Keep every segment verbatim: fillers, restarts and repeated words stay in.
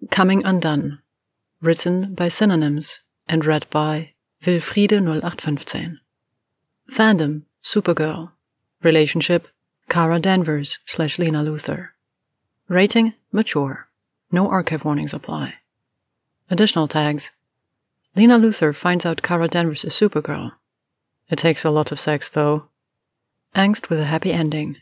Coming Undone. Written by Synonyms and read by Wilfriede null acht fünfzehn. Fandom, Supergirl. Relationship, Kara Danvers slash Lena Luthor. Rating, mature. No archive warnings apply. Additional tags. Lena Luthor finds out Kara Danvers is Supergirl. It takes a lot of sex, though. Angst with a happy ending.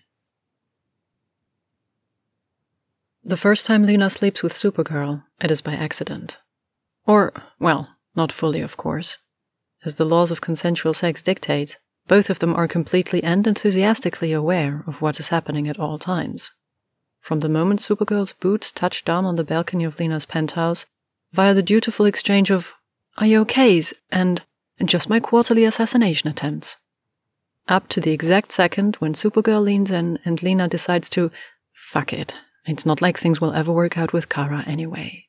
The first time Lena sleeps with Supergirl, it is by accident. Or, well, not fully, of course. As the laws of consensual sex dictate, both of them are completely and enthusiastically aware of what is happening at all times. From the moment Supergirl's boots touch down on the balcony of Lena's penthouse, via the dutiful exchange of, "Are you okays?" and "Just my quarterly assassination attempts," up to the exact second when Supergirl leans in and Lena decides to, fuck it. It's not like things will ever work out with Kara anyway.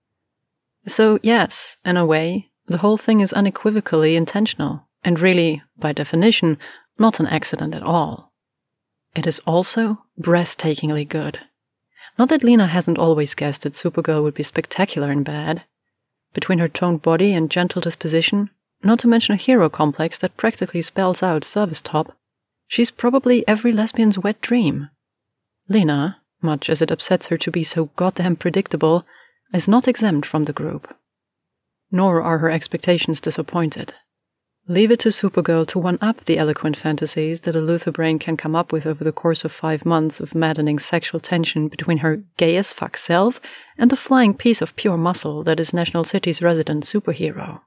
So yes, in a way, the whole thing is unequivocally intentional, and really, by definition, not an accident at all. It is also breathtakingly good. Not that Lena hasn't always guessed that Supergirl would be spectacular in bed. Between her toned body and gentle disposition, not to mention a hero complex that practically spells out service top, she's probably every lesbian's wet dream. Lena, much as it upsets her to be so goddamn predictable, is not exempt from the group. Nor are her expectations disappointed. Leave it to Supergirl to one-up the eloquent fantasies that a Luthor brain can come up with over the course of five months of maddening sexual tension between her gay-as-fuck self and the flying piece of pure muscle that is National City's resident superhero.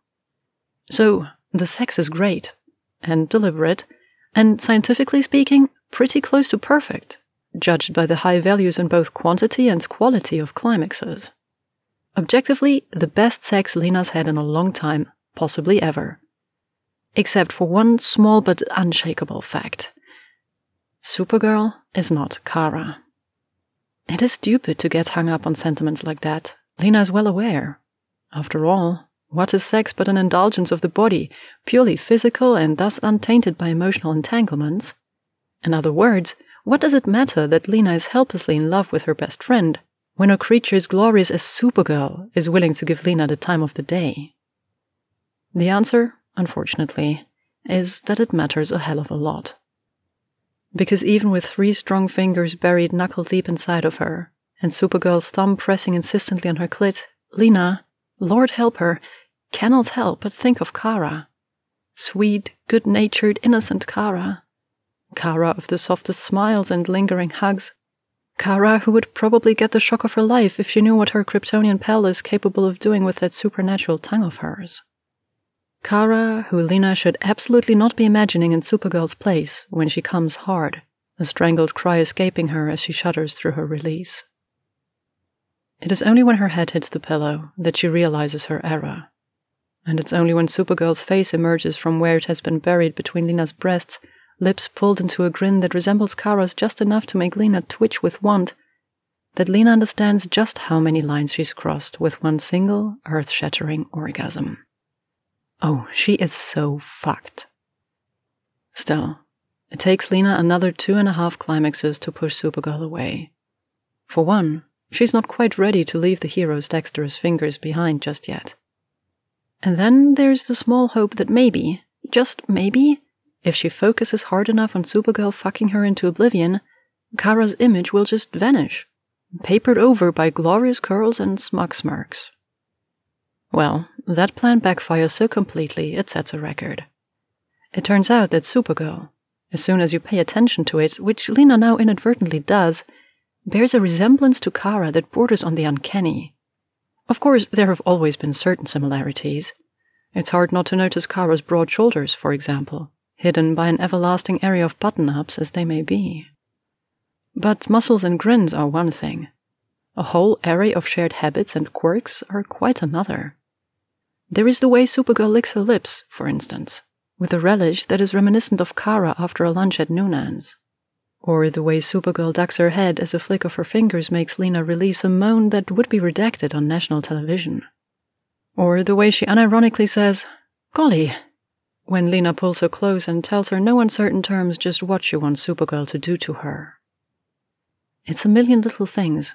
So, the sex is great, and deliberate, and scientifically speaking, pretty close to perfect, judged by the high values in both quantity and quality of climaxes. Objectively, the best sex Lena's had in a long time, possibly ever. Except for one small but unshakable fact. Supergirl is not Kara. It is stupid to get hung up on sentiments like that. Lena is well aware. After all, what is sex but an indulgence of the body, purely physical and thus untainted by emotional entanglements? In other words, what does it matter that Lena is helplessly in love with her best friend, when a creature as glorious as Supergirl is willing to give Lena the time of the day? The answer, unfortunately, is that it matters a hell of a lot. Because even with three strong fingers buried knuckle-deep inside of her, and Supergirl's thumb pressing insistently on her clit, Lena, Lord help her, cannot help but think of Kara. Sweet, good-natured, innocent Kara. Kara of the softest smiles and lingering hugs. Kara who would probably get the shock of her life if she knew what her Kryptonian pal is capable of doing with that supernatural tongue of hers. Kara who Lena should absolutely not be imagining in Supergirl's place when she comes hard, a strangled cry escaping her as she shudders through her release. It is only when her head hits the pillow that she realizes her error. And it's only when Supergirl's face emerges from where it has been buried between Lena's breasts, lips pulled into a grin that resembles Kara's just enough to make Lena twitch with want, that Lena understands just how many lines she's crossed with one single, earth-shattering orgasm. Oh, she is so fucked. Still, it takes Lena another two and a half climaxes to push Supergirl away. For one, she's not quite ready to leave the hero's dexterous fingers behind just yet. And then there's the small hope that maybe, just maybe, if she focuses hard enough on Supergirl fucking her into oblivion, Kara's image will just vanish, papered over by glorious curls and smug smirks. Well, that plan backfires so completely it sets a record. It turns out that Supergirl, as soon as you pay attention to it, which Lena now inadvertently does, bears a resemblance to Kara that borders on the uncanny. Of course, there have always been certain similarities. It's hard not to notice Kara's broad shoulders, for example, hidden by an everlasting area of button-ups as they may be. But muscles and grins are one thing. A whole array of shared habits and quirks are quite another. There is the way Supergirl licks her lips, for instance, with a relish that is reminiscent of Kara after a lunch at Noonan's. Or the way Supergirl ducks her head as a flick of her fingers makes Lena release a moan that would be redacted on national television. Or the way she unironically says, "Golly," when Lena pulls her close and tells her no uncertain terms just what she wants Supergirl to do to her. It's a million little things,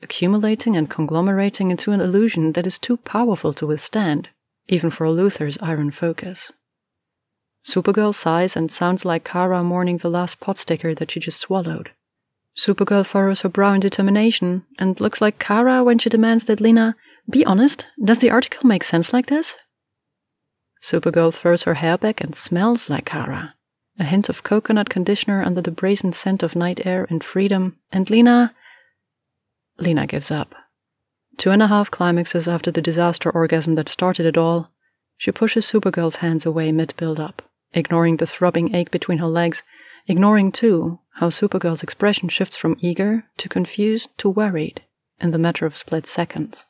accumulating and conglomerating into an illusion that is too powerful to withstand, even for Luther's iron focus. Supergirl sighs and sounds like Kara mourning the last pot sticker that she just swallowed. Supergirl furrows her brow in determination and looks like Kara when she demands that Lena, be honest, does the article make sense like this? Supergirl throws her hair back and smells like Kara. A hint of coconut conditioner under the brazen scent of night air and freedom, and Lena... Lena gives up. Two and a half climaxes after the disaster orgasm that started it all, she pushes Supergirl's hands away mid-build-up, ignoring the throbbing ache between her legs, ignoring, too, how Supergirl's expression shifts from eager to confused to worried in the matter of split seconds.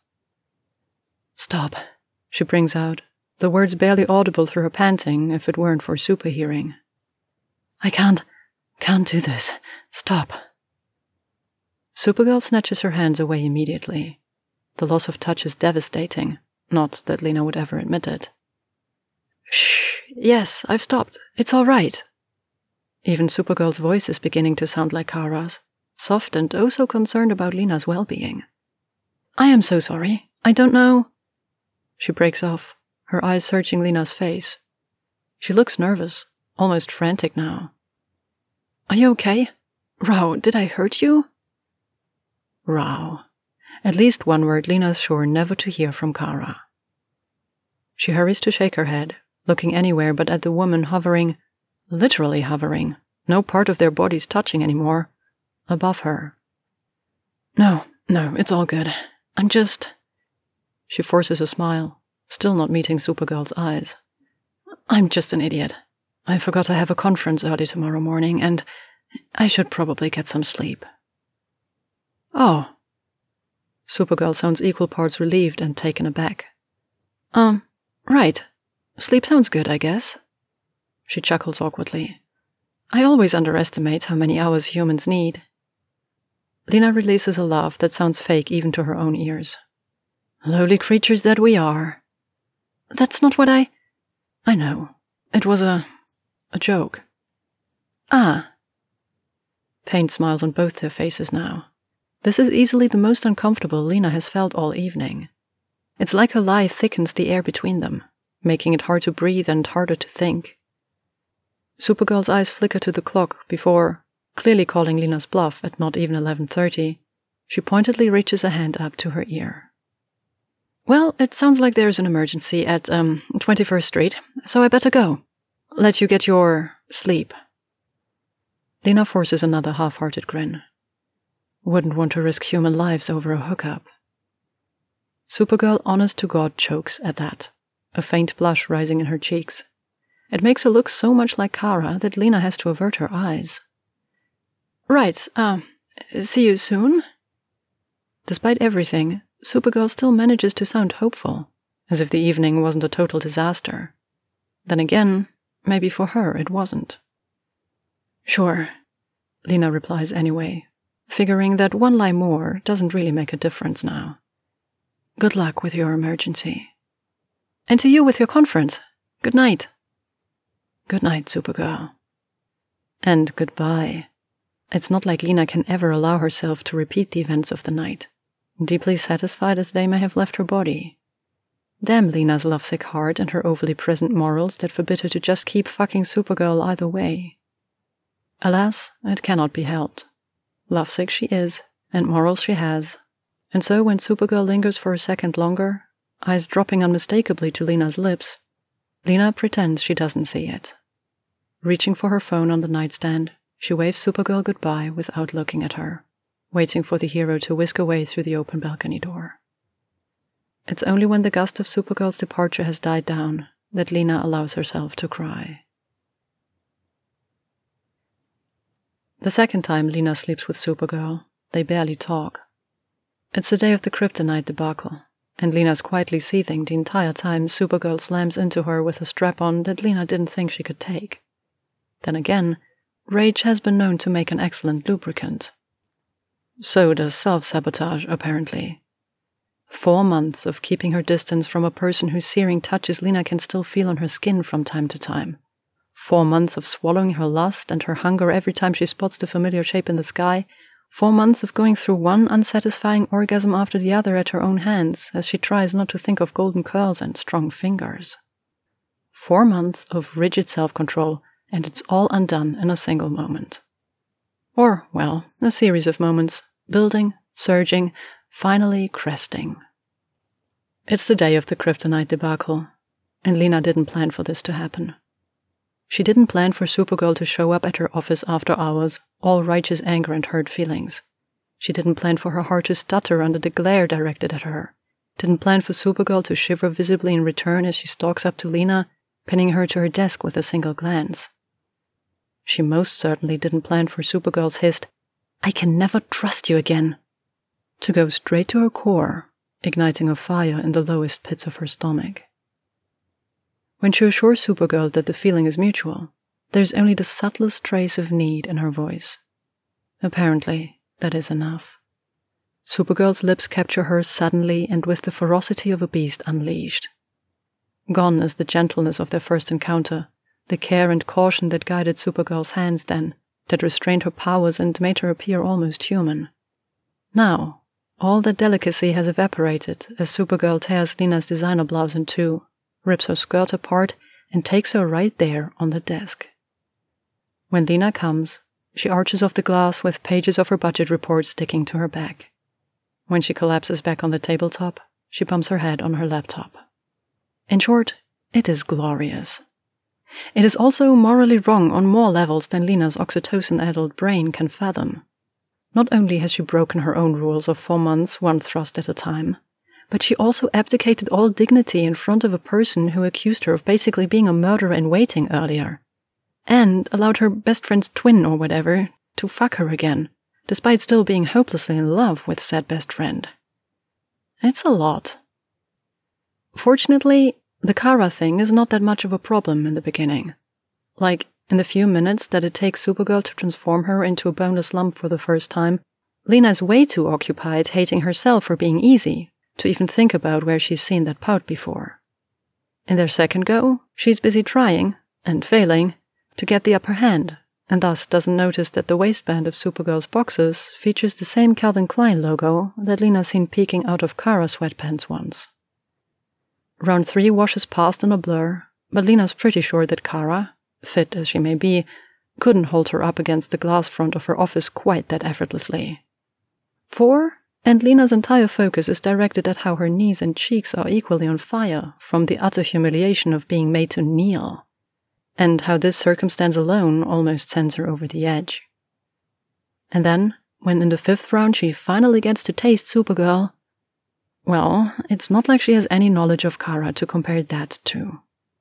Stop, she brings out, the words barely audible through her panting if it weren't for Super hearing. I can't, can't do this. Stop. Supergirl snatches her hands away immediately. The loss of touch is devastating, not that Lena would ever admit it. Shh, yes, I've stopped. It's all right. Even Supergirl's voice is beginning to sound like Kara's, soft and oh so concerned about Lena's well-being. I am so sorry. I don't know... She breaks off, her eyes searching Lena's face. She looks nervous, almost frantic now. Are you okay? Rao, did I hurt you? Rao. At least one word Lena's sure never to hear from Kara. She hurries to shake her head, looking anywhere but at the woman hovering, literally hovering, no part of their bodies touching anymore, above her. No, no, it's all good. I'm just... She forces a smile, still not meeting Supergirl's eyes. I'm just an idiot. I forgot I have a conference early tomorrow morning, and I should probably get some sleep. Oh. Supergirl sounds equal parts relieved and taken aback. Um, right. Sleep sounds good, I guess. She chuckles awkwardly. I always underestimate how many hours humans need. Lena releases a laugh that sounds fake even to her own ears. Lowly creatures that we are. That's not what I... I know. It was a... a joke. Ah. Pain smiles on both their faces now. This is easily the most uncomfortable Lena has felt all evening. It's like her lie thickens the air between them, making it hard to breathe and harder to think. Supergirl's eyes flicker to the clock before, clearly calling Lena's bluff at not even eleven thirty, she pointedly reaches a hand up to her ear. Well, it sounds like there's an emergency at, um, twenty-first Street, so I better go. Let you get your sleep. Lena forces another half-hearted grin. Wouldn't want to risk human lives over a hookup. Supergirl honest to God chokes at that, a faint blush rising in her cheeks. It makes her look so much like Kara that Lena has to avert her eyes. Right, uh, see you soon? Despite everything, Supergirl still manages to sound hopeful, as if the evening wasn't a total disaster. Then again, maybe for her it wasn't. Sure, Lena replies anyway, figuring that one lie more doesn't really make a difference now. Good luck with your emergency. And to you with your conference. Good night. Good night, Supergirl. And goodbye. It's not like Lena can ever allow herself to repeat the events of the night, deeply satisfied as they may have left her body. Damn Lena's lovesick heart and her overly present morals that forbid her to just keep fucking Supergirl either way. Alas, it cannot be helped. Lovesick she is, and morals she has, and so when Supergirl lingers for a second longer, eyes dropping unmistakably to Lena's lips, Lena pretends she doesn't see it. Reaching for her phone on the nightstand, she waves Supergirl goodbye without looking at her, waiting for the hero to whisk away through the open balcony door. It's only when the gust of Supergirl's departure has died down that Lena allows herself to cry. The second time Lena sleeps with Supergirl, they barely talk. It's the day of the kryptonite debacle, and Lena's quietly seething the entire time Supergirl slams into her with a strap-on that Lena didn't think she could take. Then again, rage has been known to make an excellent lubricant. So does self-sabotage, apparently. Four months of keeping her distance from a person whose searing touches Lena can still feel on her skin from time to time. Four months of swallowing her lust and her hunger every time she spots the familiar shape in the sky. Four months of going through one unsatisfying orgasm after the other at her own hands as she tries not to think of golden curls and strong fingers. Four months of rigid self-control, and it's all undone in a single moment. Or, well, a series of moments, building, surging, finally cresting. It's the day of the kryptonite debacle, and Lena didn't plan for this to happen. She didn't plan for Supergirl to show up at her office after hours, all righteous anger and hurt feelings. She didn't plan for her heart to stutter under the glare directed at her. Didn't plan for Supergirl to shiver visibly in return as she stalks up to Lena, pinning her to her desk with a single glance. She most certainly didn't plan for Supergirl's hissed, "I can never trust you again," to go straight to her core, igniting a fire in the lowest pits of her stomach. When she assures Supergirl that the feeling is mutual, there's only the subtlest trace of need in her voice. Apparently, that is enough. Supergirl's lips capture hers suddenly and with the ferocity of a beast unleashed. Gone is the gentleness of their first encounter, the care and caution that guided Supergirl's hands then, that restrained her powers and made her appear almost human. Now, all that delicacy has evaporated as Supergirl tears Lena's designer blouse in two, rips her skirt apart, and takes her right there on the desk. When Lena comes, she arches off the glass with pages of her budget report sticking to her back. When she collapses back on the tabletop, she bumps her head on her laptop. In short, it is glorious. It is also morally wrong on more levels than Lena's oxytocin-addled brain can fathom. Not only has she broken her own rules of four months, one thrust at a time, but she also abdicated all dignity in front of a person who accused her of basically being a murderer in waiting earlier, and allowed her best friend's twin or whatever to fuck her again, despite still being hopelessly in love with said best friend. It's a lot. Fortunately, the Kara thing is not that much of a problem in the beginning. Like, in the few minutes that it takes Supergirl to transform her into a boneless lump for the first time, Lena is way too occupied hating herself for being easy to even think about where she's seen that pout before. In their second go, she's busy trying, and failing, to get the upper hand, and thus doesn't notice that the waistband of Supergirl's boxes features the same Calvin Klein logo that Lena's seen peeking out of Kara's sweatpants once. Round three washes past in a blur, but Lena's pretty sure that Kara, fit as she may be, couldn't hold her up against the glass front of her office quite that effortlessly. Four, and Lena's entire focus is directed at how her knees and cheeks are equally on fire from the utter humiliation of being made to kneel, and how this circumstance alone almost sends her over the edge. And then, when in the fifth round she finally gets to taste Supergirl, well, it's not like she has any knowledge of Kara to compare that to.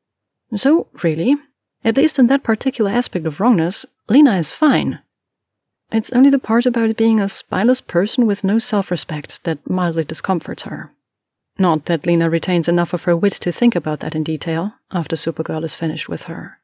So, really, at least in that particular aspect of wrongness, Lena is fine. It's only the part about being a spineless person with no self-respect that mildly discomforts her. Not that Lena retains enough of her wit to think about that in detail after Supergirl is finished with her.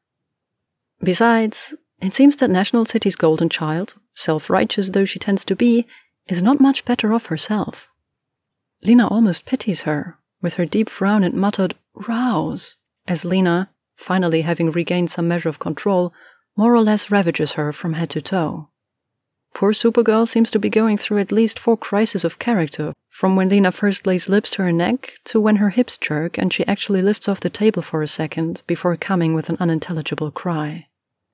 Besides, it seems that National City's golden child, self-righteous though she tends to be, is not much better off herself. Lena almost pities her, with her deep frown and muttered "rouse," as Lena, finally having regained some measure of control, more or less ravages her from head to toe. Poor Supergirl seems to be going through at least four crises of character, from when Lena first lays lips to her neck to when her hips jerk and she actually lifts off the table for a second before coming with an unintelligible cry.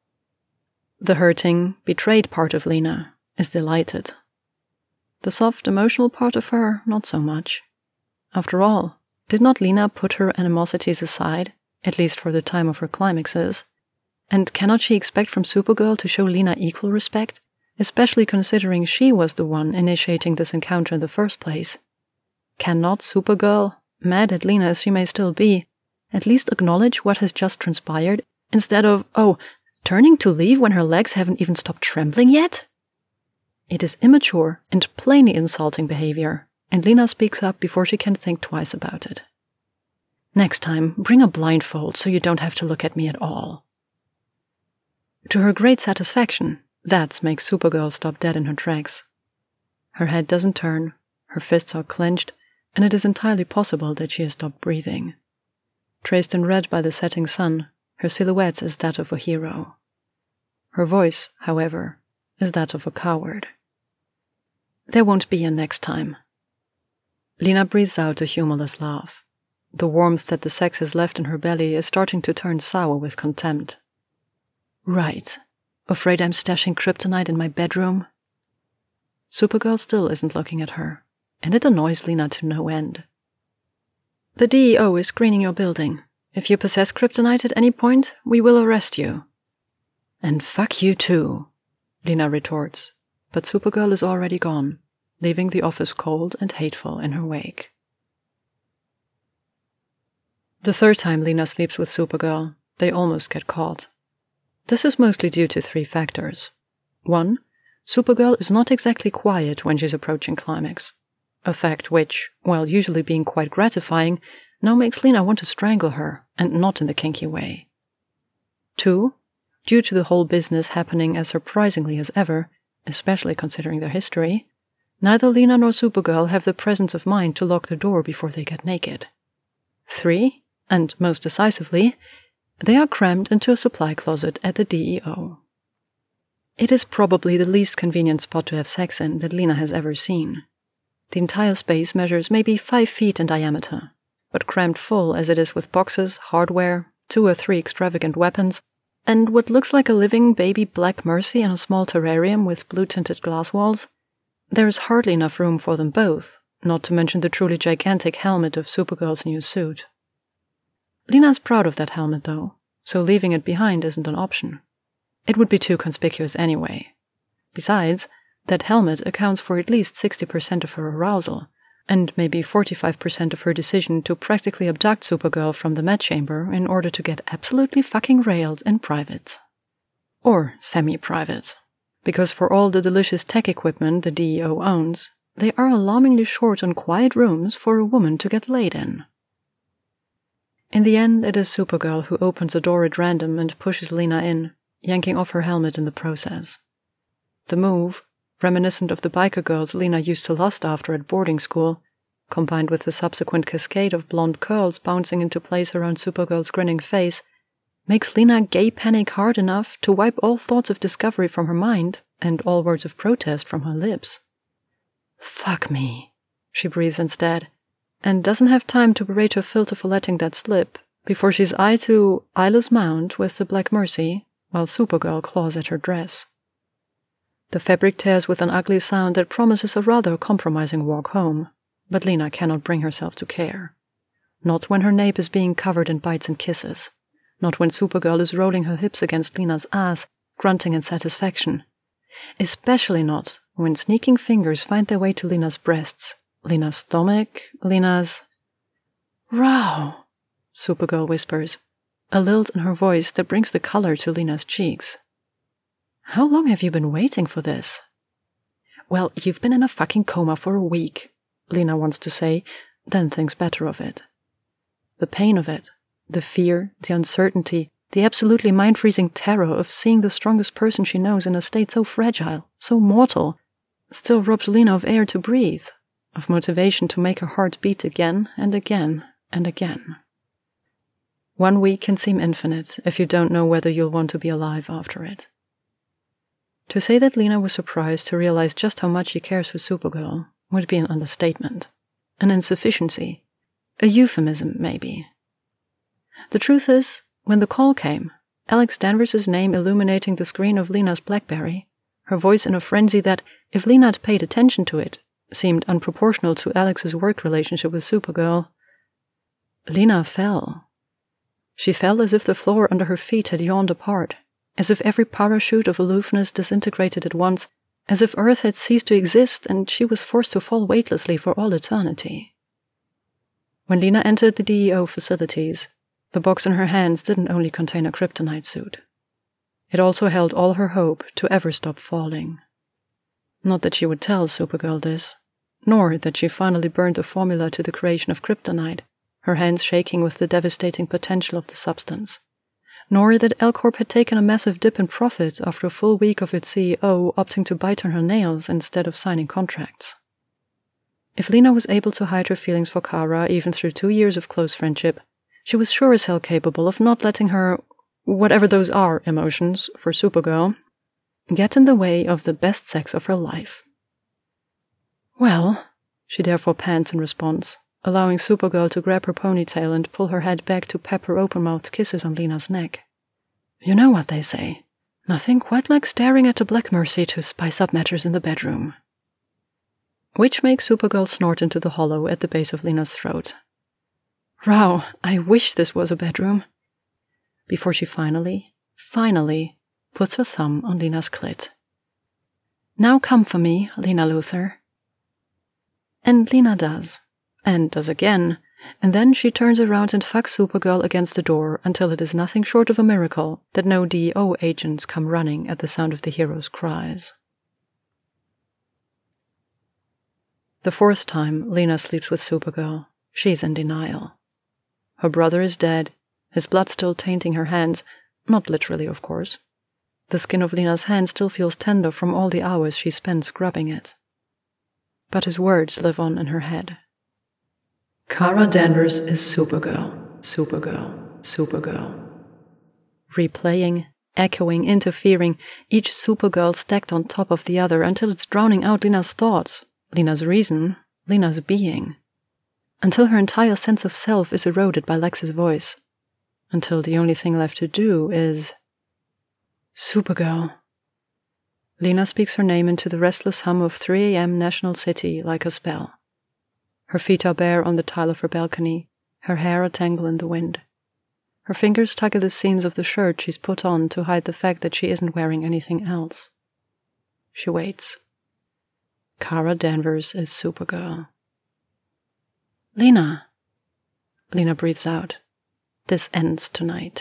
The hurting, betrayed part of Lena is delighted. The soft, emotional part of her, not so much. After all, did not Lena put her animosities aside, at least for the time of her climaxes? And cannot she expect from Supergirl to show Lena equal respect, especially considering she was the one initiating this encounter in the first place? Cannot Supergirl, mad at Lena as she may still be, at least acknowledge what has just transpired, instead of, oh, turning to leave when her legs haven't even stopped trembling yet? It is immature and plainly insulting behavior, and Lena speaks up before she can think twice about it. Next time, bring a blindfold so you don't have to look at me at all. To her great satisfaction, that makes Supergirl stop dead in her tracks. Her head doesn't turn, her fists are clenched, and it is entirely possible that she has stopped breathing. Traced in red by the setting sun, her silhouette is that of a hero. Her voice, however, is that of a coward. There won't be a next time. Lena breathes out a humorless laugh. The warmth that the sex has left in her belly is starting to turn sour with contempt. Right. Afraid I'm stashing kryptonite in my bedroom? Supergirl still isn't looking at her, and it annoys Lena to no end. The D E O is screening your building. If you possess kryptonite at any point, we will arrest you. And fuck you too, Lena retorts, but Supergirl is already gone, leaving the office cold and hateful in her wake. The third time Lena sleeps with Supergirl, they almost get caught. This is mostly due to three factors. One, Supergirl is not exactly quiet when she's approaching climax, a fact which, while usually being quite gratifying, now makes Lena want to strangle her, and not in the kinky way. Two, due to the whole business happening as surprisingly as ever, especially considering their history, neither Lena nor Supergirl have the presence of mind to lock the door before they get naked. Three, and most decisively, they are crammed into a supply closet at the D E O. It is probably the least convenient spot to have sex in that Lena has ever seen. The entire space measures maybe five feet in diameter, but crammed full as it is with boxes, hardware, two or three extravagant weapons, and what looks like a living baby Black Mercy in a small terrarium with blue-tinted glass walls, there is hardly enough room for them both, not to mention the truly gigantic helmet of Supergirl's new suit. Lena's proud of that helmet, though, so leaving it behind isn't an option. It would be too conspicuous anyway. Besides, that helmet accounts for at least sixty percent of her arousal, and maybe forty-five percent of her decision to practically abduct Supergirl from the med chamber in order to get absolutely fucking railed in private. Or semi-private. Because for all the delicious tech equipment the D E O owns, they are alarmingly short on quiet rooms for a woman to get laid in. In the end, it is Supergirl who opens a door at random and pushes Lena in, yanking off her helmet in the process. The move, reminiscent of the biker girls Lena used to lust after at boarding school, combined with the subsequent cascade of blonde curls bouncing into place around Supergirl's grinning face, makes Lena gay panic hard enough to wipe all thoughts of discovery from her mind and all words of protest from her lips. Fuck me, she breathes instead, and doesn't have time to berate her filter for letting that slip before she's eye to eyeless mount with the Black Mercy while Supergirl claws at her dress. The fabric tears with an ugly sound that promises a rather compromising walk home, but Lena cannot bring herself to care. Not when her nape is being covered in bites and kisses. Not when Supergirl is rolling her hips against Lena's ass, grunting in satisfaction. Especially not when sneaking fingers find their way to Lena's breasts, Lena's stomach, Lena's... Row, Supergirl whispers, a lilt in her voice that brings the color to Lena's cheeks. How long have you been waiting for this? Well, you've been in a fucking coma for a week, Lena wants to say, then thinks better of it. The pain of it, the fear, the uncertainty, the absolutely mind-freezing terror of seeing the strongest person she knows in a state so fragile, so mortal, still robs Lena of air to breathe, of motivation to make her heart beat again and again and again. One week can seem infinite if you don't know whether you'll want to be alive after it. To say that Lena was surprised to realize just how much she cares for Supergirl would be an understatement, an insufficiency, a euphemism maybe. The truth is, when the call came, Alex Danvers' name illuminating the screen of Lena's BlackBerry, her voice in a frenzy that, if Lena had paid attention to it, seemed unproportional to Alex's work relationship with Supergirl, Lena fell. She fell as if the floor under her feet had yawned apart, as if every parachute of aloofness disintegrated at once, as if Earth had ceased to exist and she was forced to fall weightlessly for all eternity. When Lena entered the D E O facilities, the box in her hands didn't only contain a kryptonite suit. It also held all her hope to ever stop falling. Not that she would tell Supergirl this, nor that she finally burned the formula to the creation of kryptonite, her hands shaking with the devastating potential of the substance. Nor that L Corp had taken a massive dip in profit after a full week of its C E O opting to bite on her nails instead of signing contracts. If Lena was able to hide her feelings for Kara even through two years of close friendship, she was sure as hell capable of not letting her, whatever those are emotions for Supergirl, get in the way of the best sex of her life. Well, she therefore pants in response, allowing Supergirl to grab her ponytail and pull her head back to pep her open-mouthed kisses on Lena's neck. You know what they say. Nothing quite like staring at a black mercy to spice up matters in the bedroom. Which makes Supergirl snort into the hollow at the base of Lena's throat. Row, I wish this was a bedroom. Before she finally, finally, puts her thumb on Lena's clit. Now come for me, Lena Luthor. And Lena does. And does again. And then she turns around and fucks Supergirl against the door until it is nothing short of a miracle that no D E O agents come running at the sound of the hero's cries. The fourth time Lena sleeps with Supergirl, she's in denial. Her brother is dead, his blood still tainting her hands, not literally of course. The skin of Lena's hand still feels tender from all the hours she spent scrubbing it. But his words live on in her head. Kara Danvers is Supergirl, Supergirl, Supergirl. Replaying, echoing, interfering, each Supergirl stacked on top of the other until it's drowning out Lena's thoughts, Lena's reason, Lena's being. Until her entire sense of self is eroded by Lex's voice. Until the only thing left to do is... Supergirl. Lena speaks her name into the restless hum of three a m National City like a spell. Her feet are bare on the tile of her balcony, her hair a tangle in the wind. Her fingers tug at the seams of the shirt she's put on to hide the fact that she isn't wearing anything else. She waits. Kara Danvers is Supergirl. Lena. Lena breathes out. This ends tonight.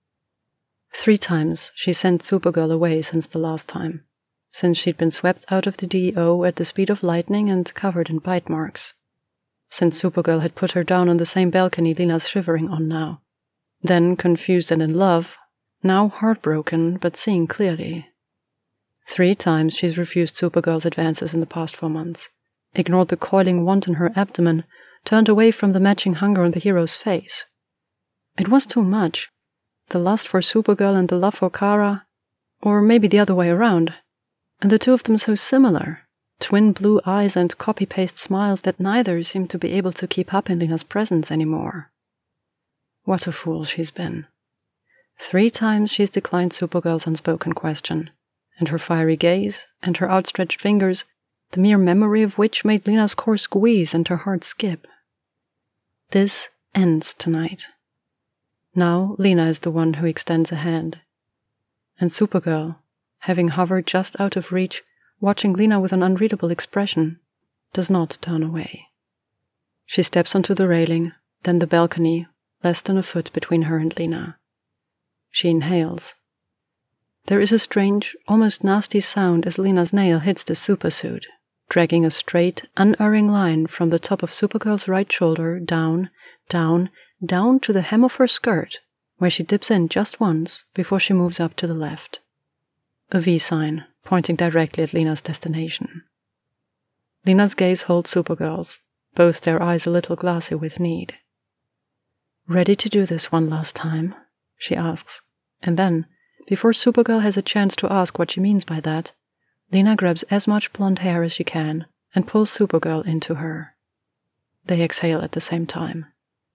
Three times she sent Supergirl away since the last time, since she'd been swept out of the D E O at the speed of lightning and covered in bite marks. Since Supergirl had put her down on the same balcony Lena's shivering on now. Then confused and in love, now heartbroken but seeing clearly. Three times she's refused Supergirl's advances in the past four months, ignored the coiling want in her abdomen, turned away from the matching hunger on the hero's face. It was too much. The lust for Supergirl and the love for Kara, or maybe the other way around, and the two of them so similar. Twin blue eyes and copy-paste smiles that neither seemed to be able to keep up in Lena's presence anymore. What a fool she's been. Three times she's declined Supergirl's unspoken question, and her fiery gaze, and her outstretched fingers, the mere memory of which made Lena's core squeeze and her heart skip. This ends tonight. Now Lena is the one who extends a hand. And Supergirl, having hovered just out of reach, watching Lena with an unreadable expression, does not turn away. She steps onto the railing, then the balcony, less than a foot between her and Lena. She inhales. There is a strange, almost nasty sound as Lena's nail hits the supersuit, dragging a straight, unerring line from the top of Supergirl's right shoulder down, down, down to the hem of her skirt, where she dips in just once before she moves up to the left. A V sign, pointing directly at Lena's destination. Lena's gaze holds Supergirl's, both their eyes a little glassy with need. Ready to do this one last time? She asks, and then, before Supergirl has a chance to ask what she means by that, Lena grabs as much blonde hair as she can and pulls Supergirl into her. They exhale at the same time.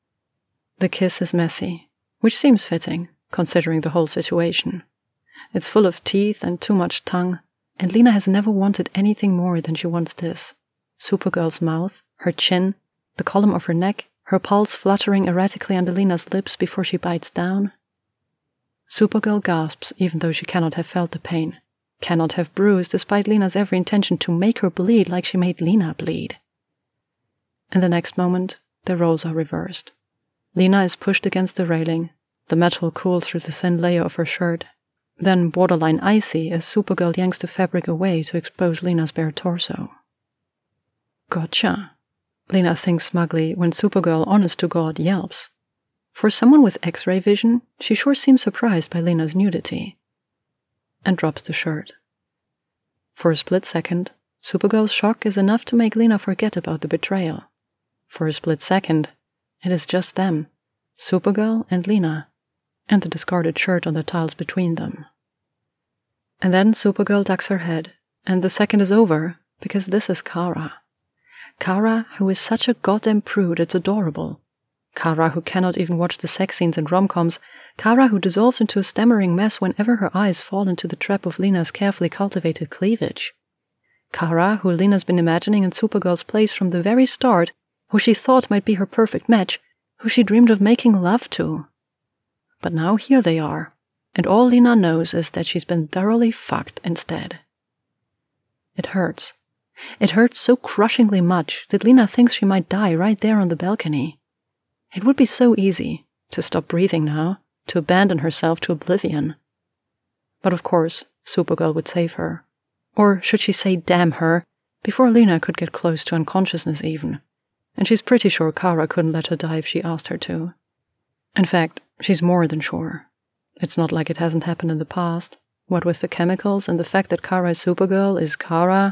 The kiss is messy, which seems fitting, considering the whole situation. It's full of teeth and too much tongue, and Lena has never wanted anything more than she wants this. Supergirl's mouth, her chin, the column of her neck, her pulse fluttering erratically under Lena's lips before she bites down. Supergirl gasps even though she cannot have felt the pain, cannot have bruised despite Lena's every intention to make her bleed like she made Lena bleed. In the next moment, the roles are reversed. Lena is pushed against the railing, the metal cooled through the thin layer of her shirt, then borderline icy as Supergirl yanks the fabric away to expose Lena's bare torso. Gotcha, Lena thinks smugly when Supergirl, honest to God, yelps. For someone with X-ray vision, she sure seems surprised by Lena's nudity. And drops the shirt. For a split second, Supergirl's shock is enough to make Lena forget about the betrayal. For a split second, it is just them, Supergirl and Lena, and the discarded shirt on the tiles between them. And then Supergirl ducks her head, and the second is over, because this is Kara. Kara, who is such a goddamn prude it's adorable. Kara, who cannot even watch the sex scenes and rom-coms. Kara, who dissolves into a stammering mess whenever her eyes fall into the trap of Lena's carefully cultivated cleavage. Kara, who Lena's been imagining in Supergirl's place from the very start, who she thought might be her perfect match, who she dreamed of making love to. But now here they are, and all Lena knows is that she's been thoroughly fucked instead. It hurts. It hurts so crushingly much that Lena thinks she might die right there on the balcony. It would be so easy to stop breathing now, to abandon herself to oblivion. But of course, Supergirl would save her. Or should she say damn her, before Lena could get close to unconsciousness even. And she's pretty sure Kara couldn't let her die if she asked her to. In fact, she's more than sure. It's not like it hasn't happened in the past. What with the chemicals and the fact that Kara is Supergirl is Kara...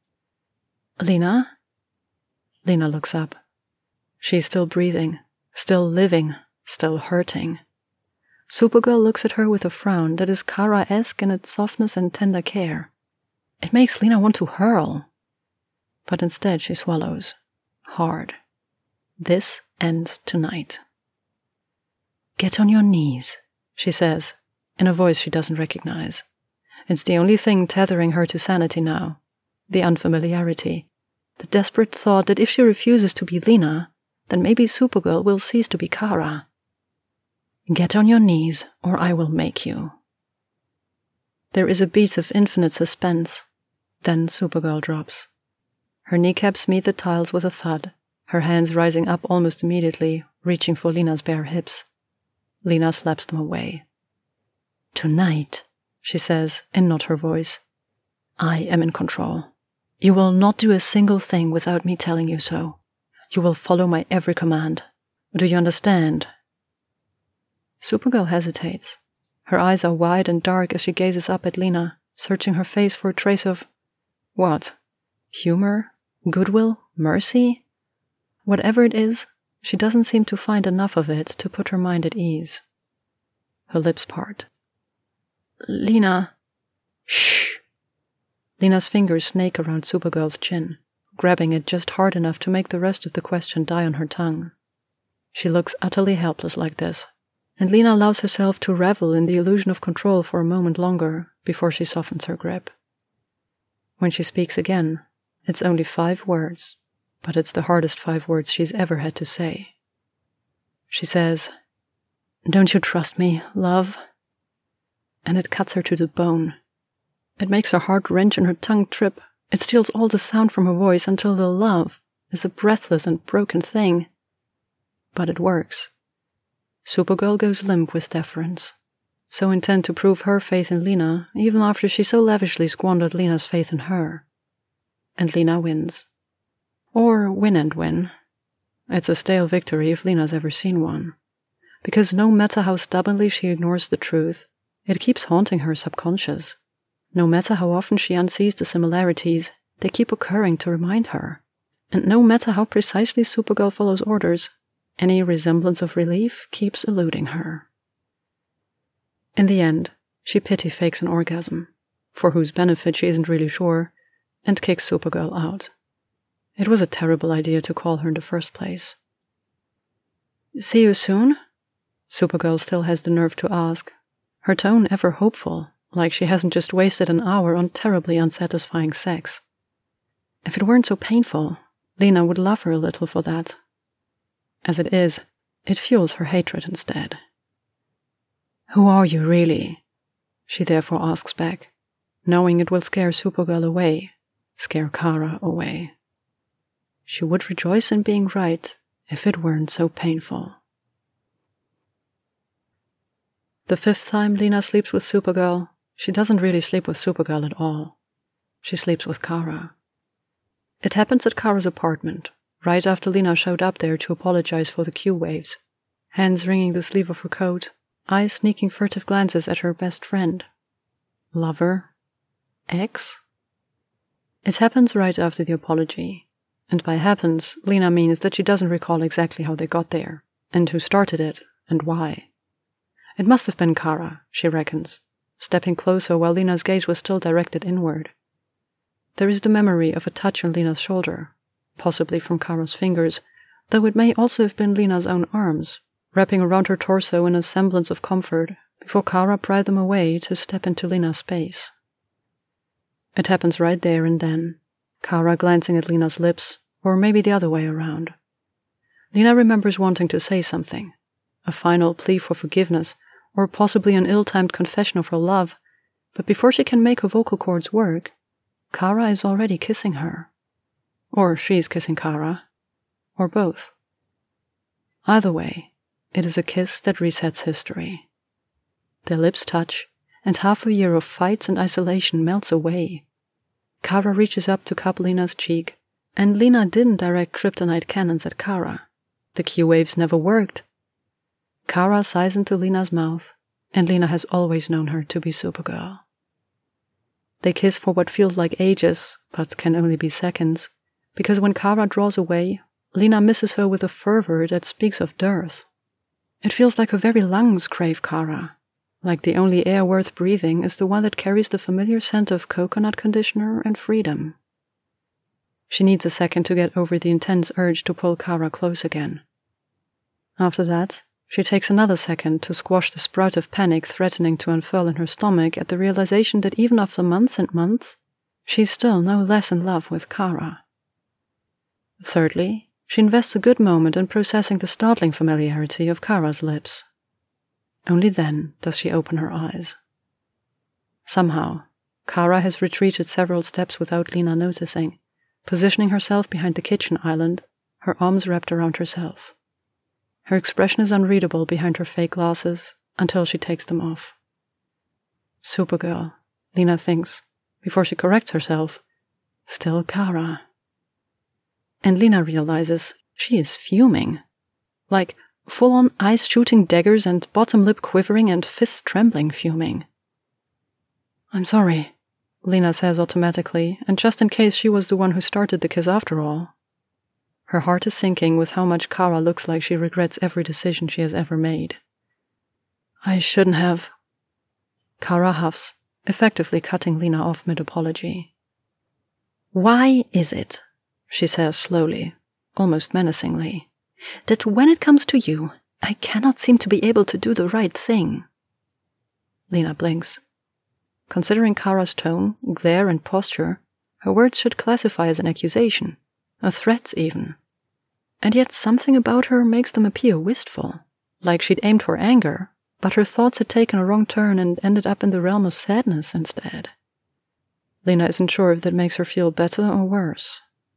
Lena? Lena looks up. She's still breathing, still living, still hurting. Supergirl looks at her with a frown that is Kara-esque in its softness and tender care. It makes Lena want to hurl. But instead she swallows. Hard. This ends tonight. Get on your knees, she says, in a voice she doesn't recognize. It's the only thing tethering her to sanity now. The unfamiliarity. The desperate thought that if she refuses to be Lena, then maybe Supergirl will cease to be Kara. Get on your knees, or I will make you. There is a beat of infinite suspense. Then Supergirl drops. Her kneecaps meet the tiles with a thud, her hands rising up almost immediately, reaching for Lena's bare hips. Lena slaps them away. Tonight, she says, in not her voice, I am in control. You will not do a single thing without me telling you so. You will follow my every command. Do you understand? Supergirl hesitates. Her eyes are wide and dark as she gazes up at Lena, searching her face for a trace of... what? Humor? Goodwill? Mercy? Whatever it is, she doesn't seem to find enough of it to put her mind at ease. Her lips part. Lena... Shh! Lena's fingers snake around Supergirl's chin, grabbing it just hard enough to make the rest of the question die on her tongue. She looks utterly helpless like this, and Lena allows herself to revel in the illusion of control for a moment longer before she softens her grip. When she speaks again, it's only five words, but it's the hardest five words she's ever had to say. She says, Don't you trust me, love? And it cuts her to the bone. It makes her heart wrench and her tongue trip. It steals all the sound from her voice until the love is a breathless and broken thing. But it works. Supergirl goes limp with deference, so intent to prove her faith in Lena, even after she so lavishly squandered Lena's faith in her. And Lena wins. Or win and win. It's a stale victory if Lena's ever seen one. Because no matter how stubbornly she ignores the truth, it keeps haunting her subconscious. No matter how often she unsees the similarities, they keep occurring to remind her. And no matter how precisely Supergirl follows orders, any resemblance of relief keeps eluding her. In the end, she pity fakes an orgasm, for whose benefit she isn't really sure, and kicks Supergirl out. It was a terrible idea to call her in the first place. See you soon? Supergirl still has the nerve to ask, her tone ever hopeful, like she hasn't just wasted an hour on terribly unsatisfying sex. If it weren't so painful, Lena would love her a little for that. As it is, it fuels her hatred instead. Who are you really? She therefore asks back, knowing it will scare Supergirl away, scare Kara away. She would rejoice in being right if it weren't so painful. The fifth time Lena sleeps with Supergirl, she doesn't really sleep with Supergirl at all. She sleeps with Kara. It happens at Kara's apartment, right after Lena showed up there to apologize for the Q waves, hands wringing the sleeve of her coat, eyes sneaking furtive glances at her best friend. Lover? Ex? It happens right after the apology, and by happens, Lena means that she doesn't recall exactly how they got there, and who started it, and why. It must have been Kara, she reckons, stepping closer while Lena's gaze was still directed inward. There is the memory of a touch on Lena's shoulder, possibly from Kara's fingers, though it may also have been Lena's own arms, wrapping around her torso in a semblance of comfort before Kara pried them away to step into Lena's space. It happens right there and then, Kara glancing at Lena's lips, or maybe the other way around. Lena remembers wanting to say something, a final plea for forgiveness, or possibly an ill-timed confession of her love, but before she can make her vocal cords work, Kara is already kissing her. Or she's kissing Kara. Or both. Either way, it is a kiss that resets history. Their lips touch, and half a year of fights and isolation melts away. Kara reaches up to cup Lena's cheek, and Lena didn't direct kryptonite cannons at Kara. The Q-waves never worked. Kara sighs into Lena's mouth, and Lena has always known her to be Supergirl. They kiss for what feels like ages, but can only be seconds, because when Kara draws away, Lena misses her with a fervor that speaks of dearth. It feels like her very lungs crave Kara, like the only air worth breathing is the one that carries the familiar scent of coconut conditioner and freedom. She needs a second to get over the intense urge to pull Kara close again. After that, she takes another second to squash the sprout of panic threatening to unfurl in her stomach at the realization that even after months and months, she's still no less in love with Kara. Thirdly, she invests a good moment in processing the startling familiarity of Kara's lips. Only then does she open her eyes. Somehow, Kara has retreated several steps without Lena noticing, positioning herself behind the kitchen island, her arms wrapped around herself. Her expression is unreadable behind her fake glasses until she takes them off. Supergirl, Lena thinks, before she corrects herself. Still Kara. And Lena realizes she is fuming. Like full-on eyes-shooting daggers and bottom lip quivering and fists trembling fuming. I'm sorry, Lena says automatically, and just in case she was the one who started the kiss after all. Her heart is sinking with how much Kara looks like she regrets every decision she has ever made. I shouldn't have. Kara huffs, effectively cutting Lena off mid-apology. Why is it, she says slowly, almost menacingly, that when it comes to you, I cannot seem to be able to do the right thing? Lena blinks. Considering Kara's tone, glare, and posture, her words should classify as an accusation, a threat even. And yet something about her makes them appear wistful, like she'd aimed for anger, but her thoughts had taken a wrong turn and ended up in the realm of sadness instead. Lena isn't sure if that makes her feel better or worse.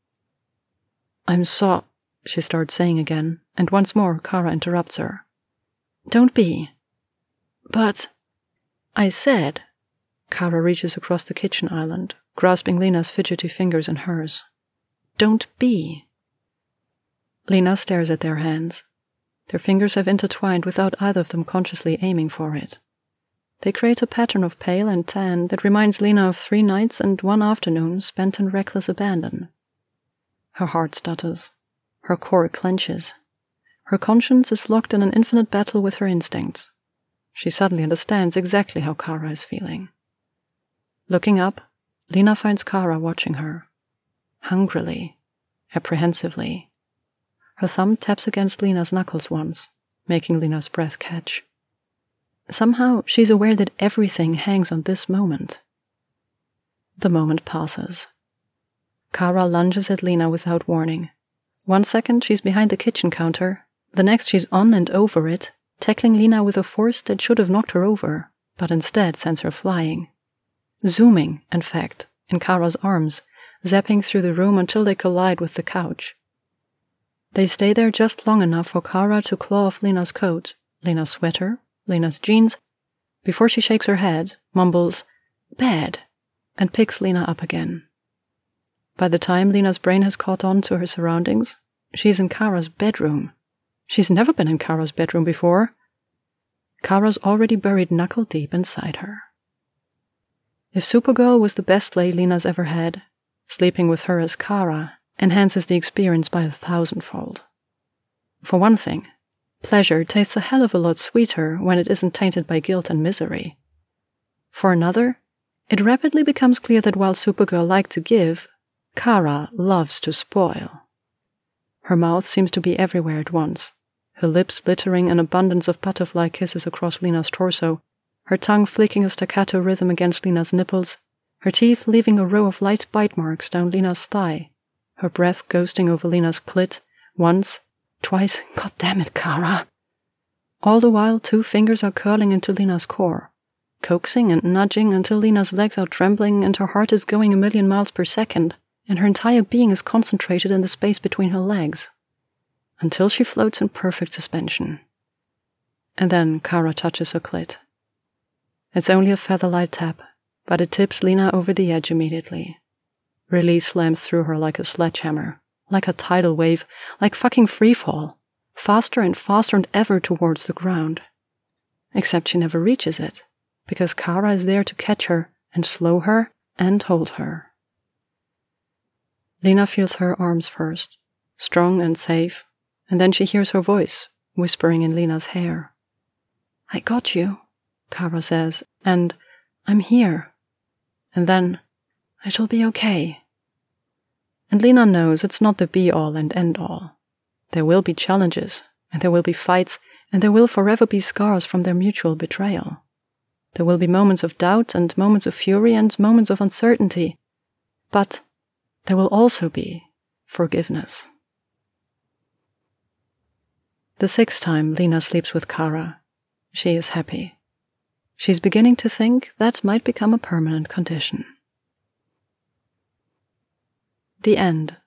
I'm so... she starts saying again, and once more Kara interrupts her. Don't be. But... I said... Kara reaches across the kitchen island, grasping Lena's fidgety fingers in hers. Don't be. Lena stares at their hands. Their fingers have intertwined without either of them consciously aiming for it. They create a pattern of pale and tan that reminds Lena of three nights and one afternoon spent in reckless abandon. Her heart stutters. Her core clenches. Her conscience is locked in an infinite battle with her instincts. She suddenly understands exactly how Kara is feeling. Looking up, Lena finds Kara watching her. Hungrily. Apprehensively. Her thumb taps against Lena's knuckles once, making Lena's breath catch. Somehow, she's aware that everything hangs on this moment. The moment passes. Kara lunges at Lena without warning. One second, she's behind the kitchen counter. The next, she's on and over it, tackling Lena with a force that should have knocked her over, but instead sends her flying. Zooming, in fact, in Kara's arms, zapping through the room until they collide with the couch. They stay there just long enough for Kara to claw off Lena's coat, Lena's sweater, Lena's jeans, before she shakes her head, mumbles, "Bad," and picks Lena up again. By the time Lena's brain has caught on to her surroundings, she's in Kara's bedroom. She's never been in Kara's bedroom before. Kara's already buried knuckle-deep inside her. If Supergirl was the best lay Lena's ever had, sleeping with her as Kara enhances the experience by a thousandfold. For one thing, pleasure tastes a hell of a lot sweeter when it isn't tainted by guilt and misery. For another, it rapidly becomes clear that while Supergirl liked to give, Kara loves to spoil. Her mouth seems to be everywhere at once, her lips littering an abundance of butterfly kisses across Lena's torso, her tongue flicking a staccato rhythm against Lena's nipples, her teeth leaving a row of light bite marks down Lena's thigh, her breath ghosting over Lena's clit, once, twice, God damn it, Kara. All the while, two fingers are curling into Lena's core, coaxing and nudging until Lena's legs are trembling and her heart is going a million miles per second, and her entire being is concentrated in the space between her legs, until she floats in perfect suspension. And then Kara touches her clit. It's only a feather-light tap, but it tips Lena over the edge immediately. Release slams through her like a sledgehammer, like a tidal wave, like fucking freefall, faster and faster and ever towards the ground. Except she never reaches it, because Kara is there to catch her and slow her and hold her. Lena feels her arms first, strong and safe, and then she hears her voice, whispering in Lena's hair. I got you, Kara says, and I'm here. And then, I shall be okay. And Lena knows it's not the be-all and end-all. There will be challenges, and there will be fights, and there will forever be scars from their mutual betrayal. There will be moments of doubt and moments of fury and moments of uncertainty. But there will also be forgiveness. The sixth time Lena sleeps with Kara, she is happy. She's beginning to think that might become a permanent condition. The end.